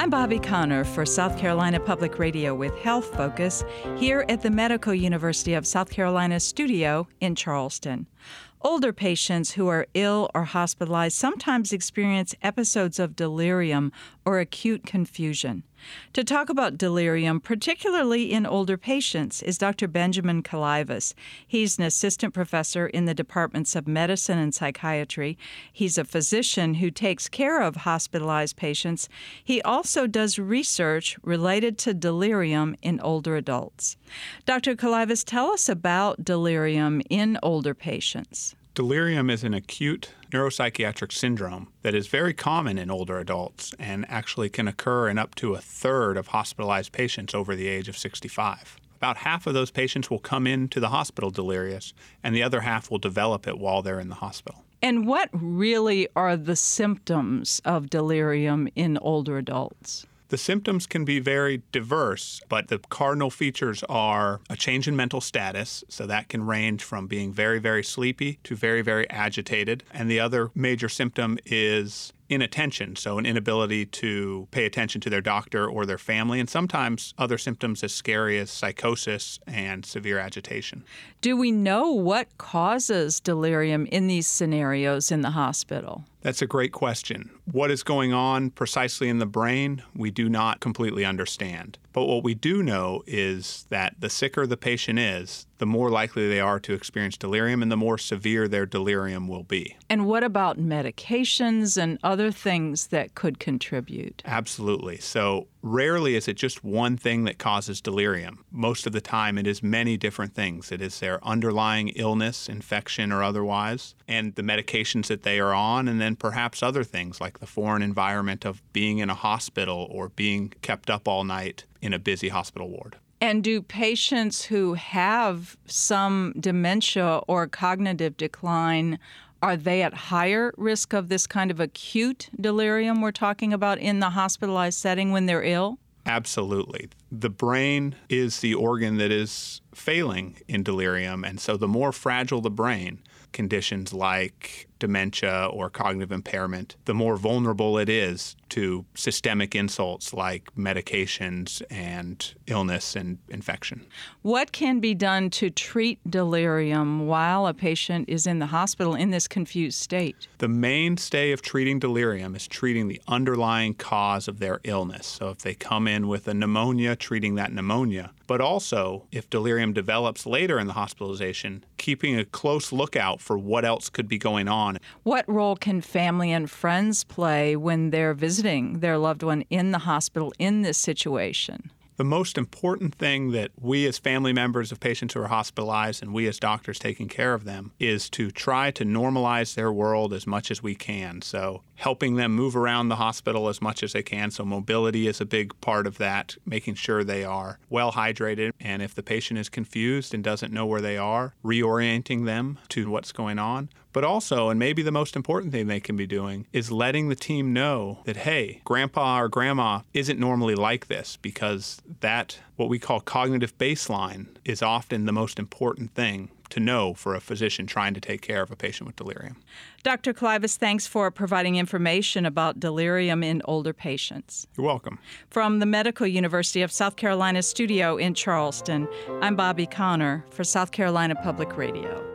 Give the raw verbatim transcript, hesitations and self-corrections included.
I'm Bobby Connor for South Carolina Public Radio with Health Focus here at the Medical University of South Carolina studio in Charleston. Older patients who are ill or hospitalized sometimes experience episodes of delirium or acute confusion. To talk about delirium, particularly in older patients, is Doctor Benjamin Kalivas. He's an assistant professor in the departments of medicine and psychiatry. He's a physician who takes care of hospitalized patients. He also does research related to delirium in older adults. Doctor Kalivas, tell us about delirium in older patients. Delirium is an acute neuropsychiatric syndrome that is very common in older adults and actually can occur in up to a third of hospitalized patients over the age of sixty-five. About half of those patients will come into the hospital delirious, and the other half will develop it while they're in the hospital. And what really are the symptoms of delirium in older adults? The symptoms can be very diverse, but the cardinal features are a change in mental status, so that can range from being very, very sleepy to very, very agitated. And the other major symptom is inattention, so an inability to pay attention to their doctor or their family, and sometimes other symptoms as scary as psychosis and severe agitation. Do we know what causes delirium in these scenarios in the hospital? That's a great question. What is going on precisely in the brain, we do not completely understand. But what we do know is that the sicker the patient is, the more likely they are to experience delirium and the more severe their delirium will be. And what about medications and other things that could contribute? Absolutely. So rarely is it just one thing that causes delirium. Most of the time it is many different things. It is their underlying illness, infection or otherwise, and the medications that they are on, and then perhaps other things like the foreign environment of being in a hospital or being kept up all night in a busy hospital ward. And do patients who have some dementia or cognitive decline, are they at higher risk of this kind of acute delirium we're talking about in the hospitalized setting when they're ill? Absolutely. The brain is the organ that is failing in delirium, and so the more fragile the brain, conditions like dementia or cognitive impairment, the more vulnerable it is to systemic insults like medications and illness and infection. What can be done to treat delirium while a patient is in the hospital in this confused state? The mainstay of treating delirium is treating the underlying cause of their illness. So if they come in with a pneumonia, treating that pneumonia. But also, if delirium develops later in the hospitalization, keeping a close lookout for what else could be going on. What role can family and friends play when they're visiting their loved one in the hospital in this situation? The most important thing that we as family members of patients who are hospitalized and we as doctors taking care of them is to try to normalize their world as much as we can. So helping them move around the hospital as much as they can. So mobility is a big part of that, making sure they are well hydrated. And if the patient is confused and doesn't know where they are, reorienting them to what's going on. But also, and maybe the most important thing they can be doing, is letting the team know that, hey, grandpa or grandma isn't normally like this, because that, what we call cognitive baseline, is often the most important thing to know for a physician trying to take care of a patient with delirium. Doctor Kalivas, thanks for providing information about delirium in older patients. You're welcome. From the Medical University of South Carolina studio in Charleston, I'm Bobby Connor for South Carolina Public Radio.